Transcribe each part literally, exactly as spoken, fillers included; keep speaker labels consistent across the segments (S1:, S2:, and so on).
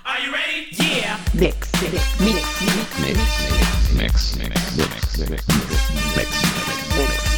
S1: Are you ready? Yeah.
S2: Mix, mix, mix, mix, mix, mix, mix, mix, mix, mix, mix, mix.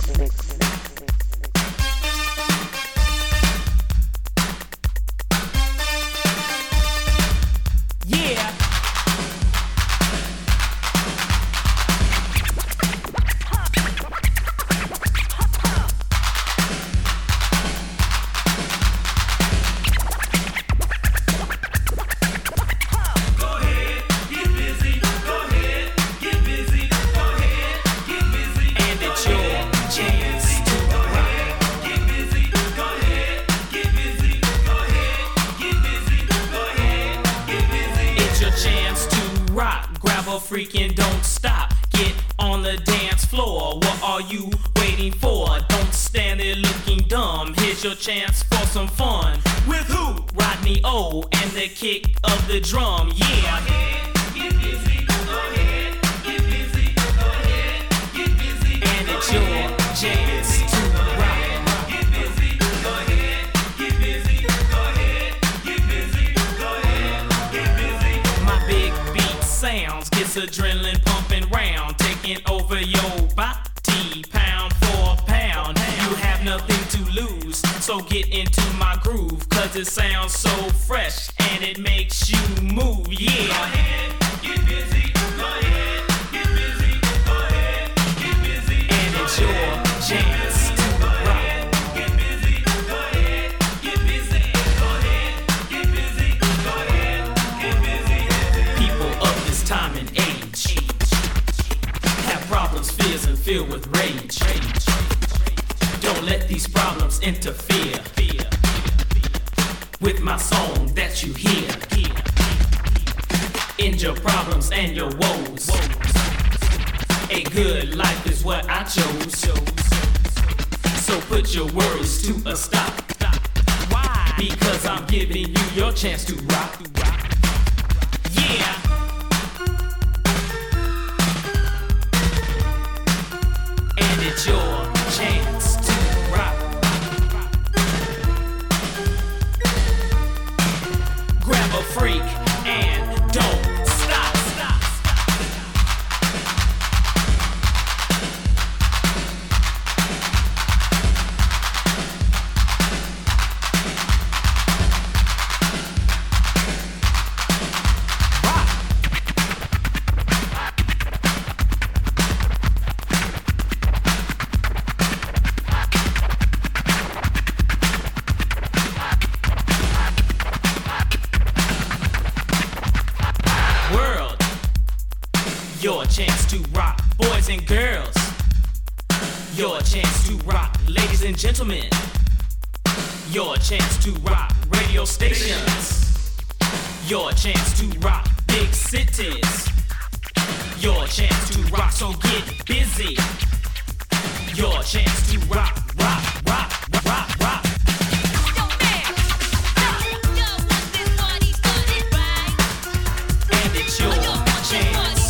S1: Freaking don't stop, get on the dance floor. What are you waiting for? Don't stand there looking dumb. Here's your chance for some fun. With who? Rodney O and the kick of the drum. Yeah. Go ahead, get busy. Go ahead, get busy. Go ahead, get busy. And it's your chance to rock. Get busy. Go ahead, get busy. Go ahead, get busy. Go ahead, get busy. My big beat sounds. Gets adrenaline pumping round, taking over your body, pound for pound. You have nothing to lose, so get into my groove, cause it sounds so fresh and it makes you move, yeah. Go ahead, get busy, go ahead, get busy, go ahead, get busy. And it's your chance to rock. Get busy, go ahead, get busy, go ahead, get busy, go ahead, get busy. People of this time and age have problems, fears, and filled with rage. Don't let these problems interfere with my song that you hear. End your problems and your woes. A good life is what I chose. So put your worries to a stop. Why? Because I'm giving you your chance to rock. Yeah. It's your chance to rock. Grab a freak and don't stop. Stop. Your chance to rock, boys and girls. Your chance to rock, ladies and gentlemen. Your chance to rock, radio stations. Your chance to rock, big cities. Your chance to rock, so get busy. Your chance to rock, rock, rock, rock, rock. And it's your chance.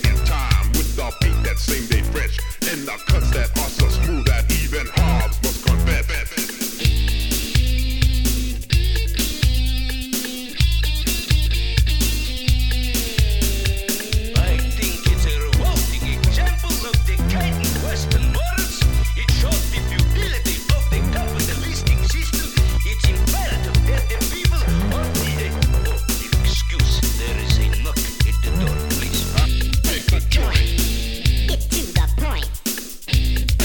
S3: in time with the beat that same day fresh and the cuts that are so smooth that even Hobbs must confess.
S4: I think it's a revolting example of decadent Western morals. It shows the futility of the capitalistic system. It's imperative that the people of the... Oh, excuse, there is a knock at the door, please.
S3: Take the joint.
S5: Get to the point.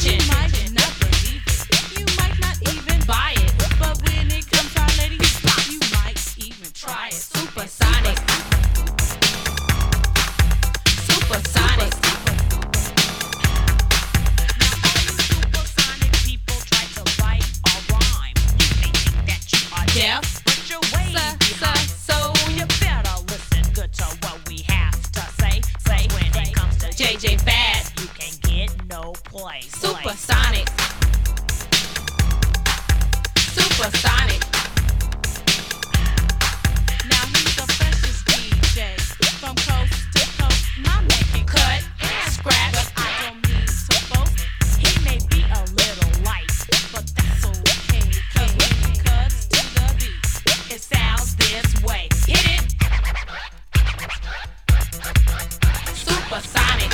S5: attention. You might not believe it. You might not even buy it. But when it comes to our lady, you might even try it. Supersonic. Supersonic. Now all you supersonic people try to write or rhyme. You may think that you are deaf, but you're way behind. So you better listen good to what we have to say. Say when it comes to J J Fad, you can get no place. Supersonic. Supersonic. Now he's the freshest D J from coast to coast. My man can cut, scratch, but I don't mean to boast. He may be a little light, but that's okay. 'Cause when he cuts to the beat, it sounds this way. Hit it. Supersonic.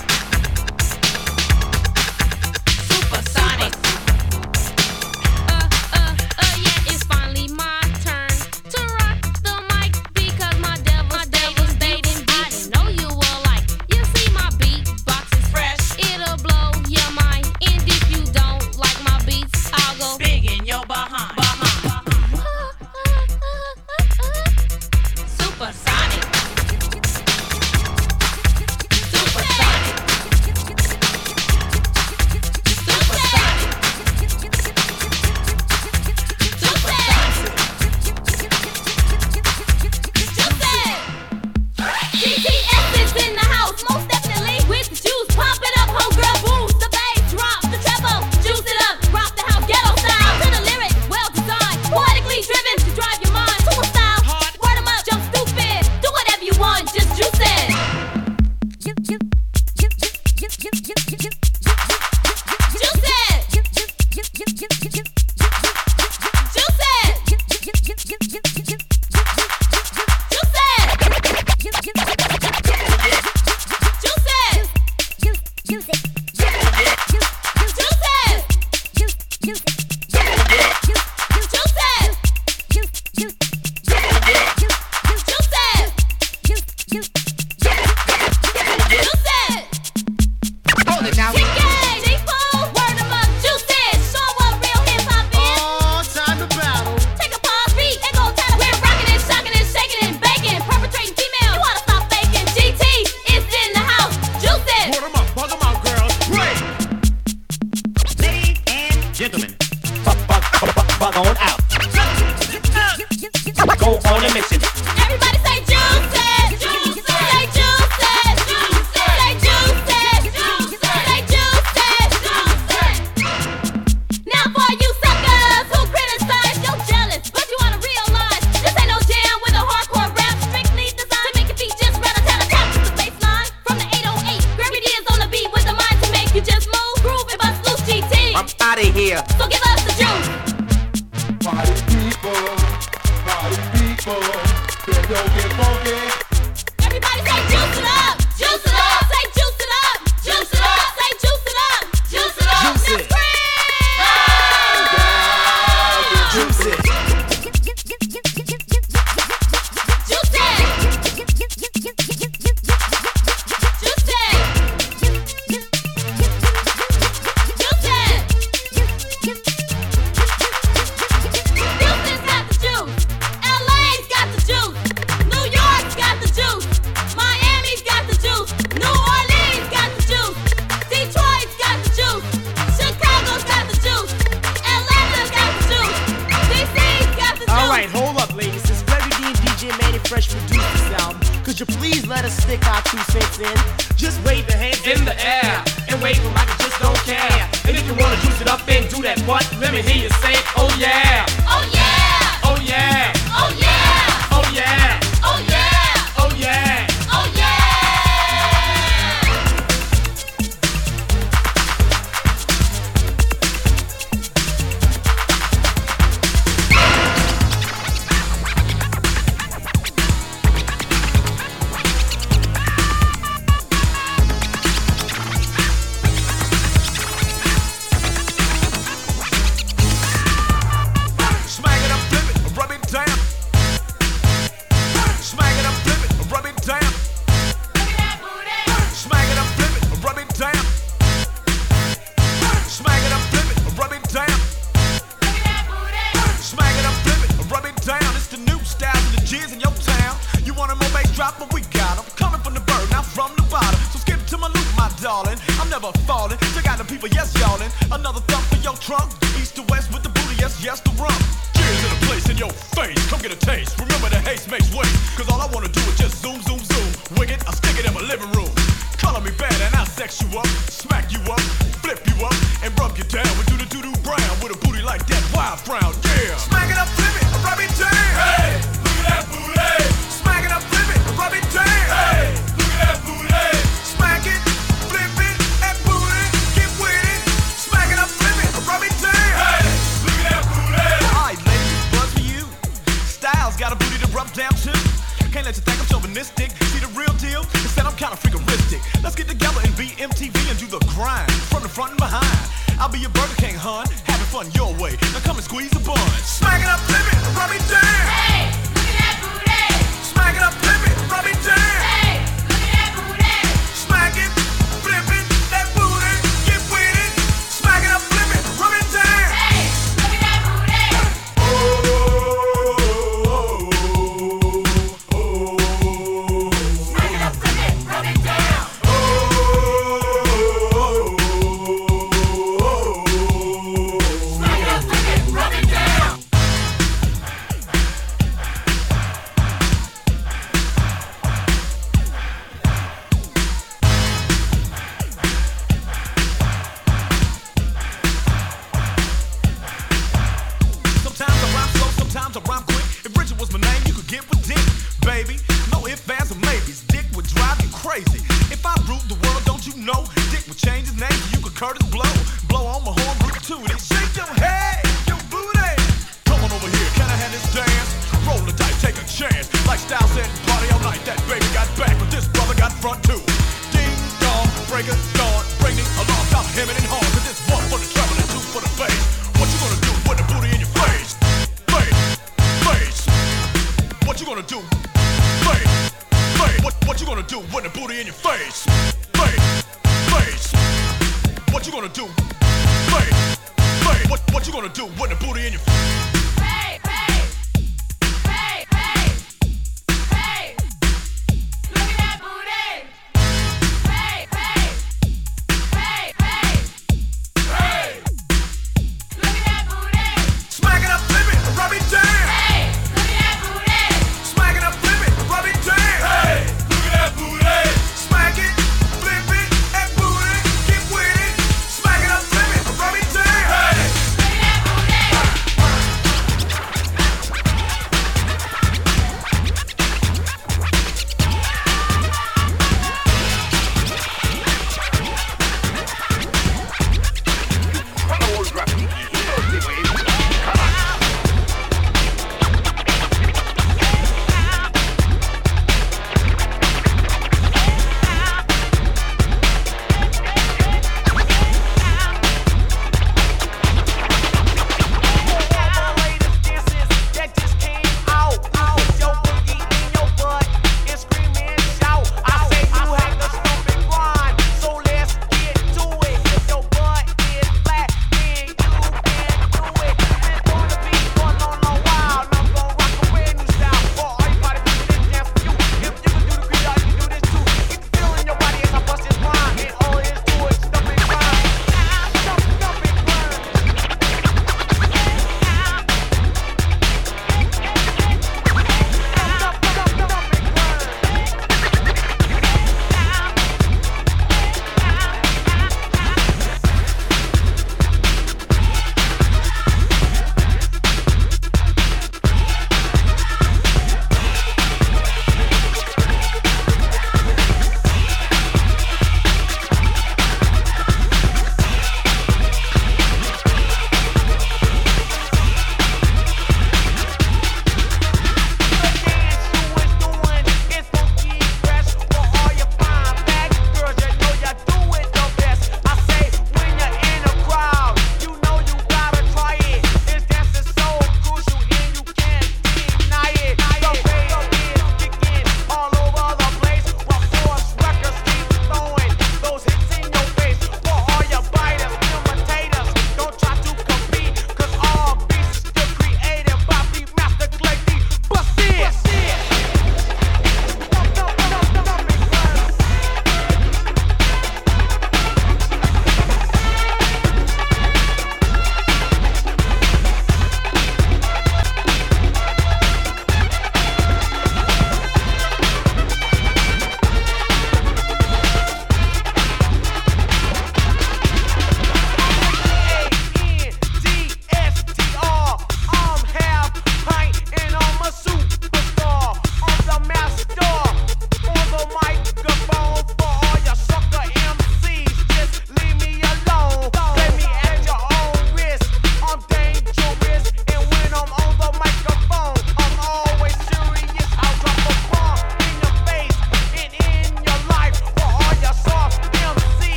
S5: Supersonic. Uh, uh, uh, yeah, it's finally my turn to rock the mic because my devastating beat I didn't know you were like. You see my beatbox is fresh, it'll blow your mind. And if you don't like my beats, I'll go big in your behind. behind. Supersonic. Supersonic. G T S is in the house, most definitely. With the juice, pump it up, homegirl, boost the bass, drop the treble, juice it up, rock the house, ghetto style. To the lyrics, well designed, poetically driven to drive your mind to a style. Word 'em up, jump stupid, do whatever you want, just juice it. Juice it. Juice it.
S6: Hold it now. All time to battle.
S5: Take a pause, beat, and go tattle. We're rocking and shocking and shaking and baking, perpetrating female. You wanna stop faking? G T is in the house. Juice it.
S6: Put 'em up, bug 'em out, girls. Break.
S7: Ladies and gentlemen, fuck, fuck, fuck, fuck, fuck on out. Go on a mission.
S5: Everybody say juice it. Juice it. Say juice it. Juice it. Say juice it. Juice it. Say juice it. Juice it. Now for you suckers who criticize, you're jealous, but you wanna realize this ain't no jam with a hardcore rap, strictly designed to make your feet just rat-a-tat-a-tat to the baseline from the eight oh eight. Gravity is on the beat with the mind to make you just move, groove and bust loose. G T.
S7: I'm outta here.
S5: So give us the juice.
S3: Party people, party people, they don't get funky.
S5: Everybody say juice it up, juice it up, say juice it up, juice it up, say juice it up, juice it up.
S6: Juice
S5: Now
S6: it.
S5: scream!
S6: Juice it.
S5: Juice it. Juice it. Juice it. Houston's got the juice. L A's got the juice. New York's got the juice. Miami's got the juice. New Orleans got the juice. Detroit's got the juice. Chicago's got the juice. Atlanta's got the juice. D C's got the juice.
S6: All right, hold up, ladies. Since Larry D and D J Manny Fresh produced this album, could you please let us stick our two cents in?
S8: Just wave your hands in the air and wave them like you just don't care. And if you wanna juice it up and do that what? Let me hear you say, oh yeah,
S5: Oh yeah!
S8: oh yeah,
S5: Oh yeah!
S8: oh yeah,
S5: Oh yeah!
S8: oh yeah.
S5: Oh yeah!
S8: Smack
S9: falling. Check out the people, yes, y'allin'. Another thump for your trunk. East to west with the booty, yes, yes, the rump. Cheers in a place in your face. Come get a taste. Remember the haste makes waste. Cause all I wanna do is just zoom, zoom, zoom. Wicked, I stick it in my living room. Color me bad and I'll sex you up, smack you up, flip you up, and rub you down with doo-doo-doo-doo brown. With a booty like that, wild frown, yeah. Smack it up, flip it, rub it down. Hey, look at that booty. Smack it up, flip it, rub it down. Hey, look at that booty. Smack it, flip it, that booty, get with it. Smack it up, flip it, rub it down. Hey, look at that booty. Alright, ladies, buzz for you. Styles got a booty to rub down too. Can't let you think I'm chauvinistic. See the real deal? Instead I'm kinda freakeristic. Let's get together and be M T V and do the grind from the front and behind. I'll be your Burger King, hun, having fun your way. Now come and squeeze the bun. Smack it up, flip it, rub it down. Hey, look at that booty. Smack it up, flip it, rub it down. Hey, look at that booty. Smack it, flip it, that booty, get with it. Smack it up, flip it, rub it down. Hey, look at that booty. Smack it up, flip it, rub it down. Smack it up, flip it, rub it down. Sometimes I rhyme slow, sometimes I rhyme quick. If Richard was my name, you could get with Dick, baby. No ifs, ands, or maybes. Dick would drive you crazy. If I ruled the world, don't you know? Dick would change his name so you could Curtis Blow. Blow on my horn, root to it. Shake your head, your booty. Come on over here, can I have this dance? Roll the dice, take a chance. Like Style said, party all night. That baby got back, but this brother got front too. Ding dong, break a dawn, bring it along, stop hemming and hawing. Cause it's one for the treble and two for the bass. What you gonna do with the booty in your face? Face, face. What you gonna do? Face, face. What, what you gonna do with the booty in your face? Face, face. What you gonna do? Face, face. What, what you gonna do with the booty in your face? Hey, hey, hey, hey, hey. Look at that booty. Hey, hey, hey, hey, hey. Look at that booty. Smack it up, flip it, rub it down. Hey, look at that booty. Smack it up, flip it, rub it down. Hey, look at that booty. Smack it, flip it, that booty, get with it. Smack it up, flip it, rub it down. Hey, look at that booty.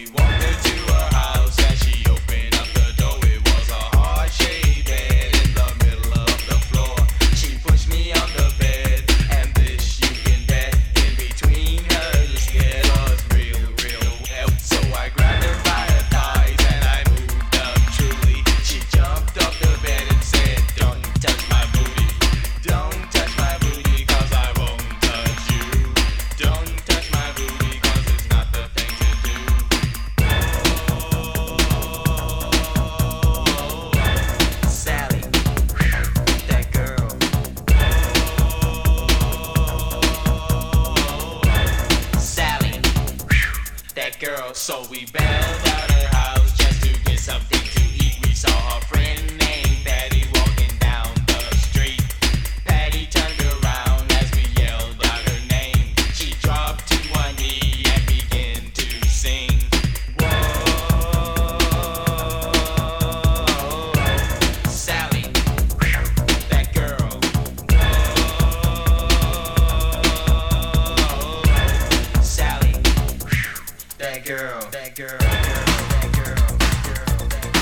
S1: So we bailed out her house just to get something to eat. We saw her friend named Patty walking down the street. Patty turned around as we yelled out her name. She dropped to one knee and began to sing. Whoa, Sally, that girl. Whoa, Sally, that girl. That girl, that girl, that girl, that girl,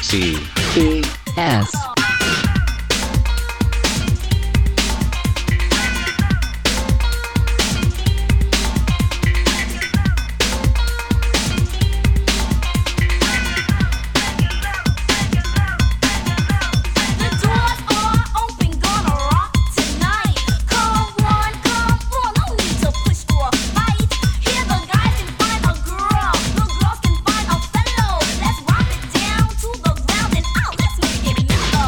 S2: C E S.
S5: Let's rock it down to the ground and out. Let's make it mellow.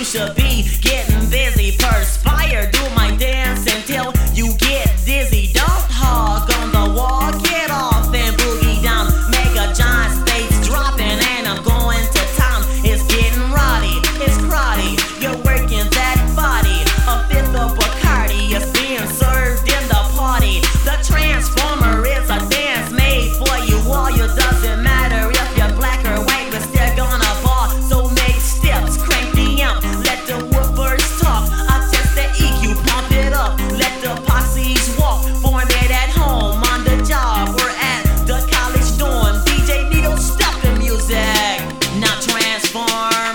S10: should be getting busy. Perspire, do my dance until you get dizzy. Don't hog on the wall, get off and boogie down. Make a giant space dropping and I'm going to town. It's getting rowdy, it's crowdy, you're working that body. A fifth of Bacardi is being served in the party. The Transformer is a dance made for you all. You doesn't matter if you're black or white, we're still gonna ball. So make steps, crank the amp, let the woofers talk. Adjust the E Q, pump it up, let the posses walk. Form it at home, on the job, or at the college dorm. D J Needle, stop the music, now transform.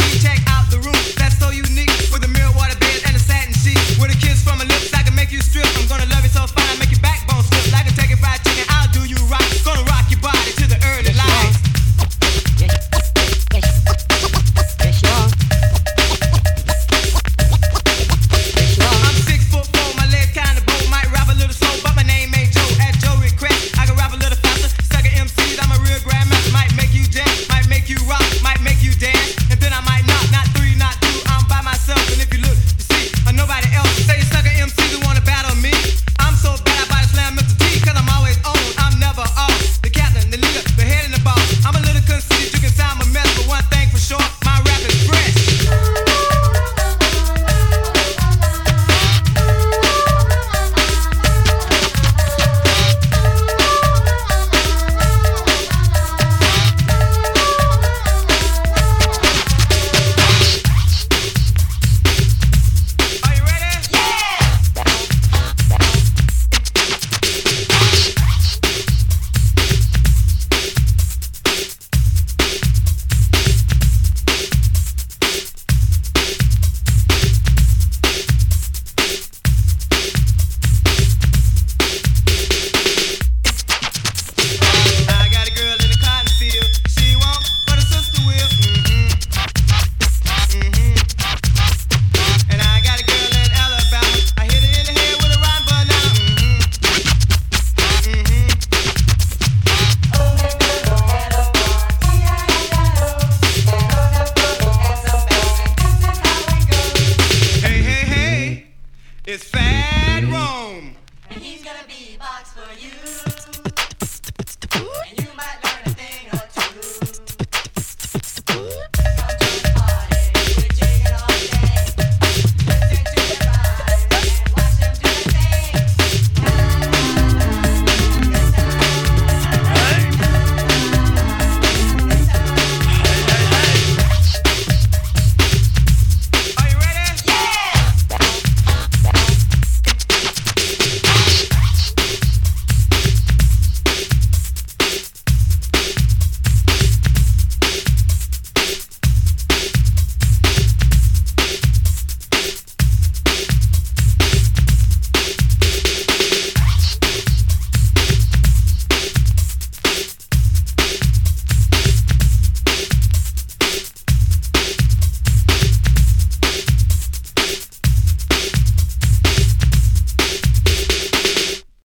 S11: From a lips, I can make you strip.